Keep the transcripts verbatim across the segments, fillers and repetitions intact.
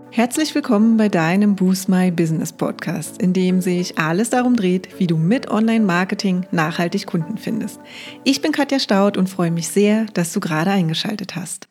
Herzlich willkommen bei deinem Boost My Business Podcast, in dem sich alles darum dreht, wie du mit Online-Marketing nachhaltig Kunden findest. Ich bin Katja Staud und freue mich sehr, dass du gerade eingeschaltet hast.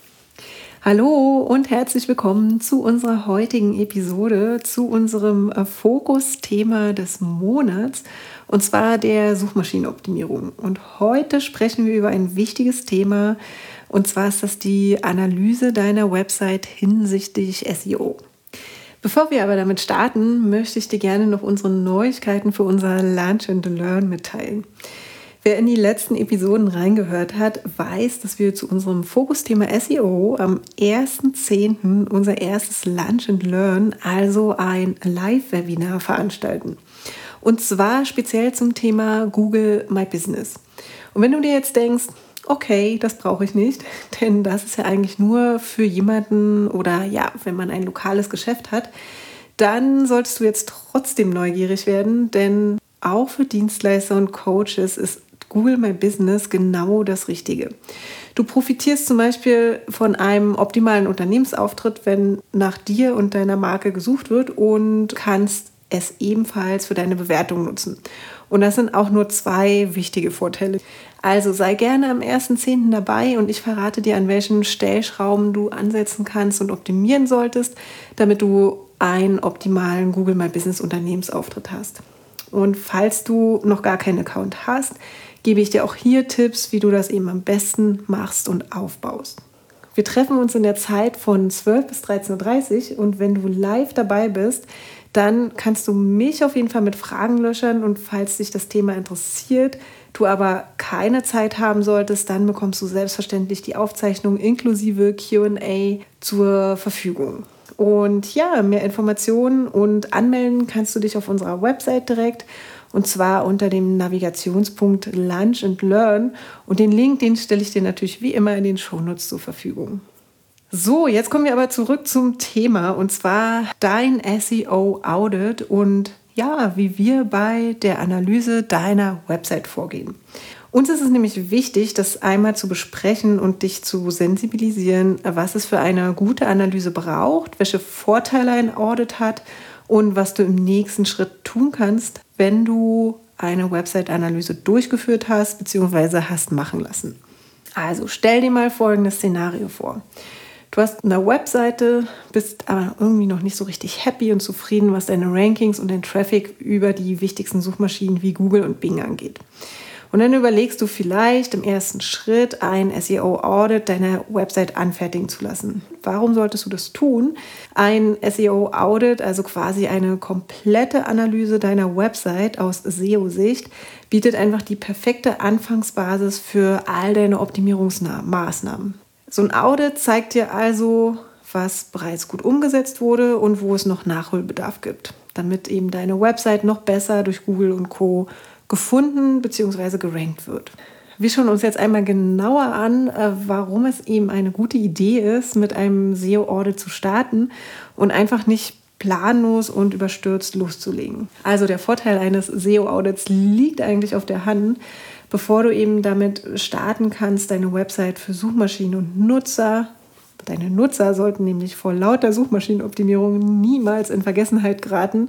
Hallo und herzlich willkommen zu unserer heutigen Episode, zu unserem Fokusthema des Monats, und zwar der Suchmaschinenoptimierung. Und heute sprechen wir über ein wichtiges Thema, und zwar ist das die Analyse deiner Website hinsichtlich S E O. Bevor wir aber damit starten, möchte ich dir gerne noch unsere Neuigkeiten für unser Lunch and Learn mitteilen. Wer in die letzten Episoden reingehört hat, weiß, dass wir zu unserem Fokusthema S E O am ersten zehnten unser erstes Lunch and Learn, also ein Live-Webinar, veranstalten. Und zwar speziell zum Thema Google My Business. Und wenn du dir jetzt denkst, okay, das brauche ich nicht, denn das ist ja eigentlich nur für jemanden oder ja, wenn man ein lokales Geschäft hat, dann solltest du jetzt trotzdem neugierig werden, denn auch für Dienstleister und Coaches ist Google My Business genau das Richtige. Du profitierst zum Beispiel von einem optimalen Unternehmensauftritt, wenn nach dir und deiner Marke gesucht wird, und kannst es ebenfalls für deine Bewertung nutzen. Und das sind auch nur zwei wichtige Vorteile. Also sei gerne am ersten zehnten dabei und ich verrate dir, an welchen Stellschrauben du ansetzen kannst und optimieren solltest, damit du einen optimalen Google My Business Unternehmensauftritt hast. Und falls du noch gar keinen Account hast, gebe ich dir auch hier Tipps, wie du das eben am besten machst und aufbaust. Wir treffen uns in der Zeit von zwölf bis dreizehn Uhr dreißig und wenn du live dabei bist, dann kannst du mich auf jeden Fall mit Fragen löchern, und falls dich das Thema interessiert, du aber keine Zeit haben solltest, dann bekommst du selbstverständlich die Aufzeichnung inklusive Q and A zur Verfügung. Und ja, mehr Informationen und anmelden kannst du dich auf unserer Website direkt, und zwar unter dem Navigationspunkt Lunch and Learn, und den Link, den stelle ich dir natürlich wie immer in den Shownotes zur Verfügung. So, jetzt kommen wir aber zurück zum Thema, und zwar dein S E O-Audit und ja, wie wir bei der Analyse deiner Website vorgehen. Uns ist es nämlich wichtig, das einmal zu besprechen und dich zu sensibilisieren, was es für eine gute Analyse braucht, welche Vorteile ein Audit hat und was du im nächsten Schritt tun kannst, wenn du eine Website-Analyse durchgeführt hast bzw. hast machen lassen. Also stell dir mal folgendes Szenario vor. Du hast eine Webseite, bist aber irgendwie noch nicht so richtig happy und zufrieden, was deine Rankings und den Traffic über die wichtigsten Suchmaschinen wie Google und Bing angeht. Und dann überlegst du vielleicht im ersten Schritt, ein S E O-Audit deiner Website anfertigen zu lassen. Warum solltest du das tun? Ein S E O-Audit, also quasi eine komplette Analyse deiner Website aus S E O-Sicht, bietet einfach die perfekte Anfangsbasis für all deine Optimierungsmaßnahmen. So ein Audit zeigt dir also, was bereits gut umgesetzt wurde und wo es noch Nachholbedarf gibt, damit eben deine Website noch besser durch Google und Co. gefunden bzw. gerankt wird. Wir schauen uns jetzt einmal genauer an, warum es eben eine gute Idee ist, mit einem S E O-Audit zu starten und einfach nicht planlos und überstürzt loszulegen. Also der Vorteil eines S E O-Audits liegt eigentlich auf der Hand. Bevor du eben damit starten kannst, deine Website für Suchmaschinen und Nutzer, deine Nutzer sollten nämlich vor lauter Suchmaschinenoptimierung niemals in Vergessenheit geraten.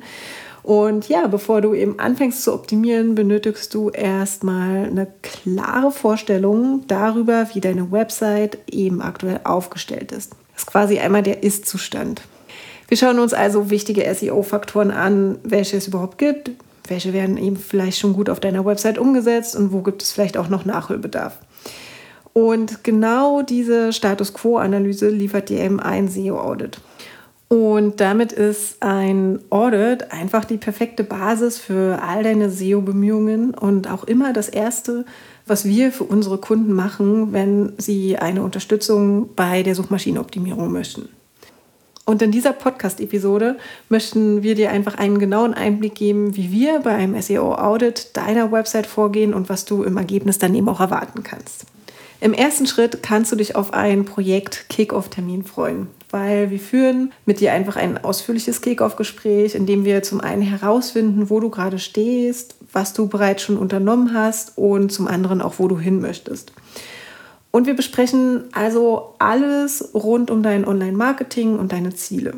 Und ja, bevor du eben anfängst zu optimieren, benötigst du erstmal eine klare Vorstellung darüber, wie deine Website eben aktuell aufgestellt ist. Das ist quasi einmal der Ist-Zustand. Wir schauen uns also wichtige S E O-Faktoren an, welche es überhaupt gibt. Welche werden eben vielleicht schon gut auf deiner Website umgesetzt und wo gibt es vielleicht auch noch Nachholbedarf. Und genau diese Status-Quo-Analyse liefert dir eben ein S E O-Audit. Und damit ist ein Audit einfach die perfekte Basis für all deine S E O-Bemühungen und auch immer das Erste, was wir für unsere Kunden machen, wenn sie eine Unterstützung bei der Suchmaschinenoptimierung möchten. Und in dieser Podcast-Episode möchten wir dir einfach einen genauen Einblick geben, wie wir bei einem S E O-Audit deiner Website vorgehen und was du im Ergebnis dann eben auch erwarten kannst. Im ersten Schritt kannst du dich auf ein Projekt-Kick-Off-Termin freuen, weil wir führen mit dir einfach ein ausführliches Kick-Off-Gespräch, in dem wir zum einen herausfinden, wo du gerade stehst, was du bereits schon unternommen hast und zum anderen auch, wo du hin möchtest. Und wir besprechen also alles rund um dein Online-Marketing und deine Ziele.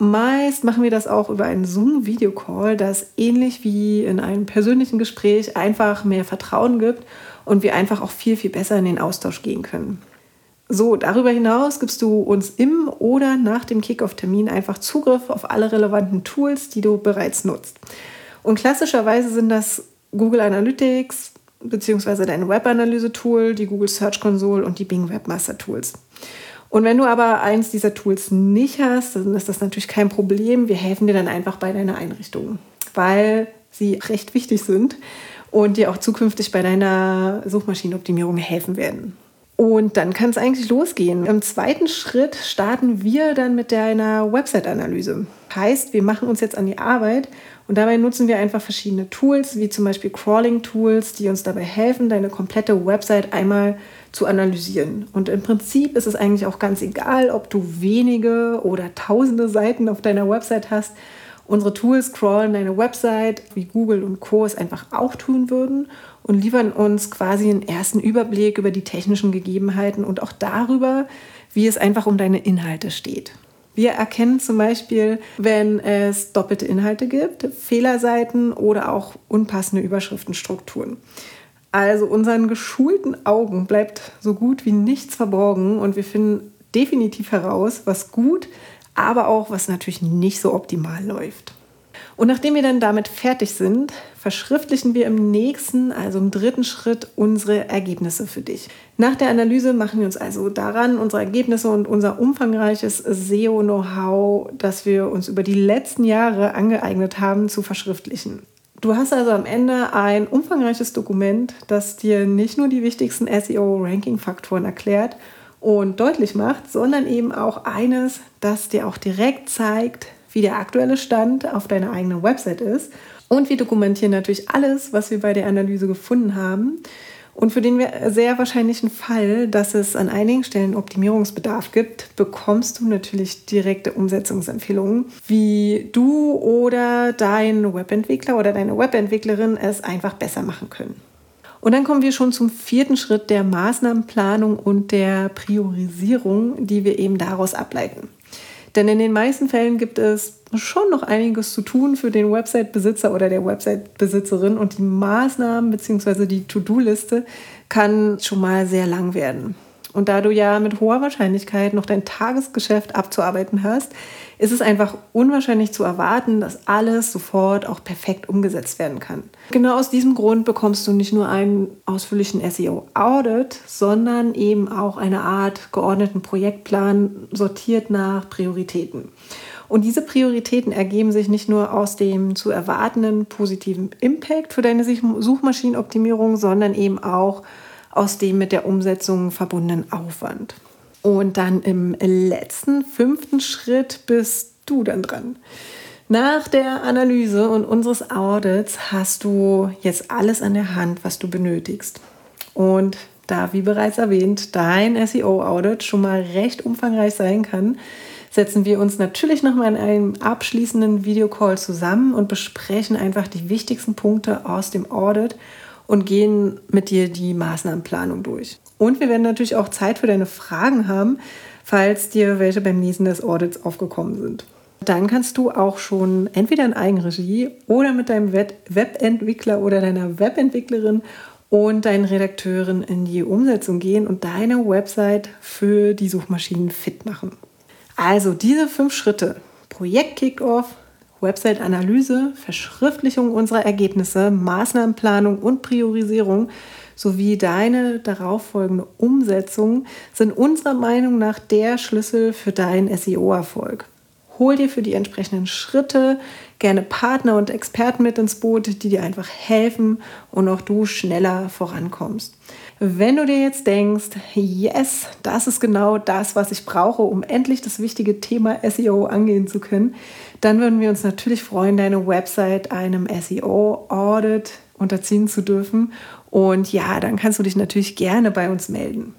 Meist machen wir das auch über einen Zoom-Video-Call, das ähnlich wie in einem persönlichen Gespräch einfach mehr Vertrauen gibt und wir einfach auch viel, viel besser in den Austausch gehen können. So, darüber hinaus gibst du uns im oder nach dem Kick-Off-Termin einfach Zugriff auf alle relevanten Tools, die du bereits nutzt. Und klassischerweise sind das Google Analytics bzw. dein Web-Analyse-Tool, die Google Search Console und die Bing Webmaster Tools. Und wenn du aber eins dieser Tools nicht hast, dann ist das natürlich kein Problem. Wir helfen dir dann einfach bei deiner Einrichtung, weil sie recht wichtig sind und dir auch zukünftig bei deiner Suchmaschinenoptimierung helfen werden. Und dann kann es eigentlich losgehen. Im zweiten Schritt starten wir dann mit deiner Website-Analyse. Heißt, wir machen uns jetzt an die Arbeit und dabei nutzen wir einfach verschiedene Tools, wie zum Beispiel Crawling-Tools, die uns dabei helfen, deine komplette Website einmal zu analysieren. Und im Prinzip ist es eigentlich auch ganz egal, ob du wenige oder tausende Seiten auf deiner Website hast. Unsere Tools crawlen deine Website, wie Google und Co. es einfach auch tun würden und liefern uns quasi einen ersten Überblick über die technischen Gegebenheiten und auch darüber, wie es einfach um deine Inhalte steht. Wir erkennen zum Beispiel, wenn es doppelte Inhalte gibt, Fehlerseiten oder auch unpassende Überschriftenstrukturen. Also unseren geschulten Augen bleibt so gut wie nichts verborgen und wir finden definitiv heraus, was gut, aber auch was natürlich nicht so optimal läuft. Und nachdem wir dann damit fertig sind, verschriftlichen wir im nächsten, also im dritten Schritt, unsere Ergebnisse für dich. Nach der Analyse machen wir uns also daran, unsere Ergebnisse und unser umfangreiches S E O-Know-how, das wir uns über die letzten Jahre angeeignet haben, zu verschriftlichen. Du hast also am Ende ein umfangreiches Dokument, das dir nicht nur die wichtigsten S E O-Ranking-Faktoren erklärt und deutlich macht, sondern eben auch eines, das dir auch direkt zeigt, wie der aktuelle Stand auf deiner eigenen Website ist. Und wir dokumentieren natürlich alles, was wir bei der Analyse gefunden haben. Und für den sehr wahrscheinlichen Fall, dass es an einigen Stellen Optimierungsbedarf gibt, bekommst du natürlich direkte Umsetzungsempfehlungen, wie du oder dein Webentwickler oder deine Webentwicklerin es einfach besser machen können. Und dann kommen wir schon zum vierten Schritt der Maßnahmenplanung und der Priorisierung, die wir eben daraus ableiten. Denn in den meisten Fällen gibt es schon noch einiges zu tun für den Website-Besitzer oder der Website-Besitzerin und die Maßnahmen bzw. die To-Do-Liste kann schon mal sehr lang werden. Und da du ja mit hoher Wahrscheinlichkeit noch dein Tagesgeschäft abzuarbeiten hast, ist es einfach unwahrscheinlich zu erwarten, dass alles sofort auch perfekt umgesetzt werden kann. Genau aus diesem Grund bekommst du nicht nur einen ausführlichen S E O-Audit, sondern eben auch eine Art geordneten Projektplan, sortiert nach Prioritäten. Und diese Prioritäten ergeben sich nicht nur aus dem zu erwartenden positiven Impact für deine Suchmaschinenoptimierung, sondern eben auch aus dem mit der Umsetzung verbundenen Aufwand. Und dann im letzten, fünften Schritt bist du dann dran. Nach der Analyse und unseres Audits hast du jetzt alles an der Hand, was du benötigst. Und da, wie bereits erwähnt, dein S E O-Audit schon mal recht umfangreich sein kann, setzen wir uns natürlich nochmal in einem abschließenden Videocall zusammen und besprechen einfach die wichtigsten Punkte aus dem Audit und gehen mit dir die Maßnahmenplanung durch. Und wir werden natürlich auch Zeit für deine Fragen haben, falls dir welche beim Lesen des Audits aufgekommen sind. Dann kannst du auch schon entweder in Eigenregie oder mit deinem Webentwickler oder deiner Webentwicklerin und deinen Redakteuren in die Umsetzung gehen und deine Website für die Suchmaschinen fit machen. Also diese fünf Schritte: Projekt-Kickoff, Website-Analyse, Verschriftlichung unserer Ergebnisse, Maßnahmenplanung und Priorisierung sowie deine darauffolgende Umsetzung sind unserer Meinung nach der Schlüssel für deinen S E O-Erfolg. Hol dir für die entsprechenden Schritte gerne Partner und Experten mit ins Boot, die dir einfach helfen und auch du schneller vorankommst. Wenn du dir jetzt denkst, yes, das ist genau das, was ich brauche, um endlich das wichtige Thema S E O angehen zu können, dann würden wir uns natürlich freuen, deine Website einem S E O-Audit unterziehen zu dürfen. Und ja, dann kannst du dich natürlich gerne bei uns melden.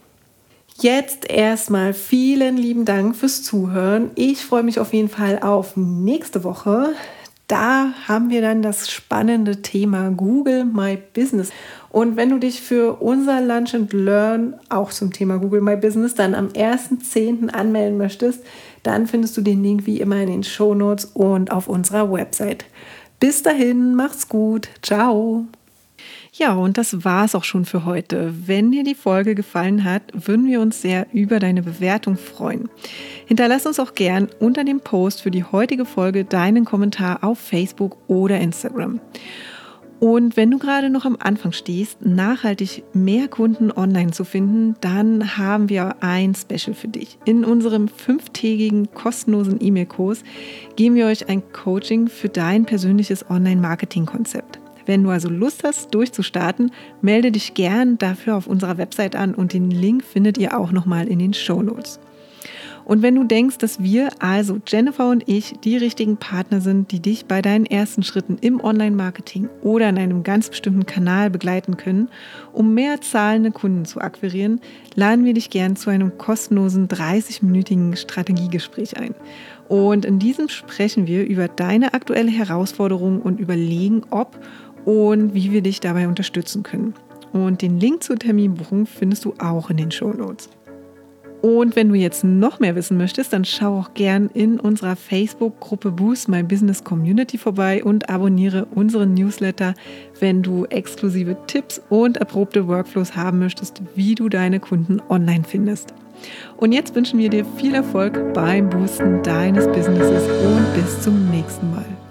Jetzt erstmal vielen lieben Dank fürs Zuhören. Ich freue mich auf jeden Fall auf nächste Woche. Da haben wir dann das spannende Thema Google My Business. Und wenn du dich für unser Lunch and Learn auch zum Thema Google My Business dann am ersten zehnten anmelden möchtest, dann findest du den Link wie immer in den Shownotes und auf unserer Website. Bis dahin, macht's gut. Ciao. Ja, und das war's auch schon für heute. Wenn dir die Folge gefallen hat, würden wir uns sehr über deine Bewertung freuen. Hinterlass uns auch gern unter dem Post für die heutige Folge deinen Kommentar auf Facebook oder Instagram. Und wenn du gerade noch am Anfang stehst, nachhaltig mehr Kunden online zu finden, dann haben wir ein Special für dich. In unserem fünftägigen kostenlosen E-Mail-Kurs geben wir euch ein Coaching für dein persönliches Online-Marketing-Konzept. Wenn du also Lust hast, durchzustarten, melde dich gern dafür auf unserer Website an und den Link findet ihr auch nochmal in den Shownotes. Und wenn du denkst, dass wir, also Jennifer und ich, die richtigen Partner sind, die dich bei deinen ersten Schritten im Online-Marketing oder in einem ganz bestimmten Kanal begleiten können, um mehr zahlende Kunden zu akquirieren, laden wir dich gern zu einem kostenlosen dreißig-minütigen Strategiegespräch ein. Und in diesem sprechen wir über deine aktuelle Herausforderung und überlegen, ob und wie wir dich dabei unterstützen können. Und den Link zur Terminbuchung findest du auch in den Shownotes. Und wenn du jetzt noch mehr wissen möchtest, dann schau auch gern in unserer Facebook-Gruppe Boost My Business Community vorbei und abonniere unseren Newsletter, wenn du exklusive Tipps und erprobte Workflows haben möchtest, wie du deine Kunden online findest. Und jetzt wünschen wir dir viel Erfolg beim Boosten deines Businesses und bis zum nächsten Mal.